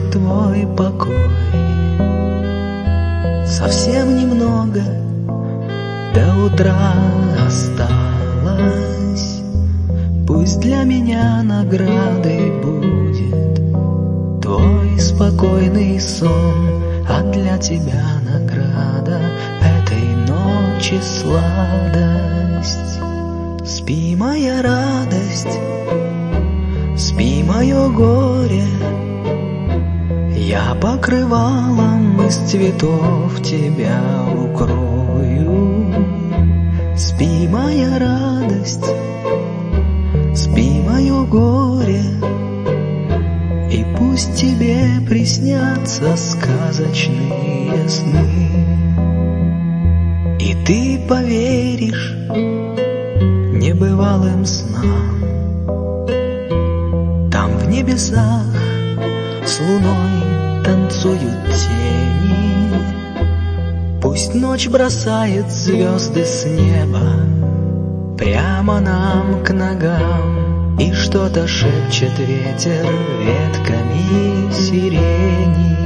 твой покой. Совсем немного до утра осталось. Пусть для меня наградой будет твой спокойный сон, а для тебя награда этой ночи сладость. Спи, моя радость, спи, мое горе, я покрывалом из цветов тебя укрою. Спи, моя радость, спи, мое горе, и пусть тебе приснятся сказочные сны. И ты поверишь небывалым снам. Там в небесах с луной танцуют тени. Пусть ночь бросает звезды с неба прямо нам к ногам, и что-то шепчет ветер ветками сирени.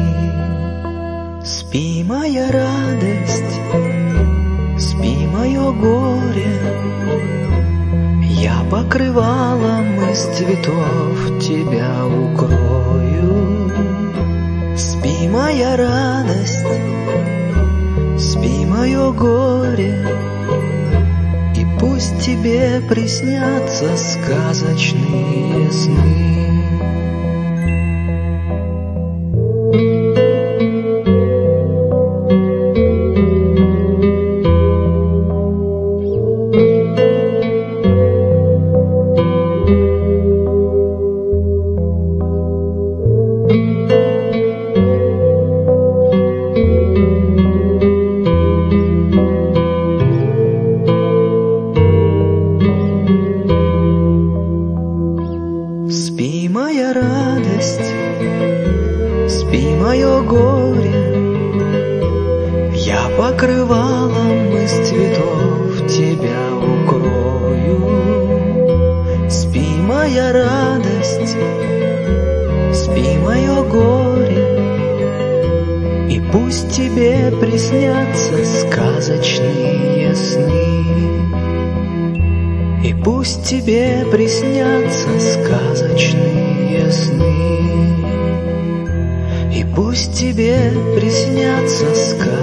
Спи, моя радость, спи, мое горе, я покрывалом из цветов тебя укрою. Спи, моя радость, спи, мое горе, и пусть тебе приснятся сказочные сны. Спи, моя радость, спи, мое горе, я покрывалом из цветов тебя укрою. Спи, моя радость, спи, мое горе, и пусть тебе приснятся сказочные сны. И пусть тебе приснятся сказочные сны. И пусть тебе приснятся сказочные сны.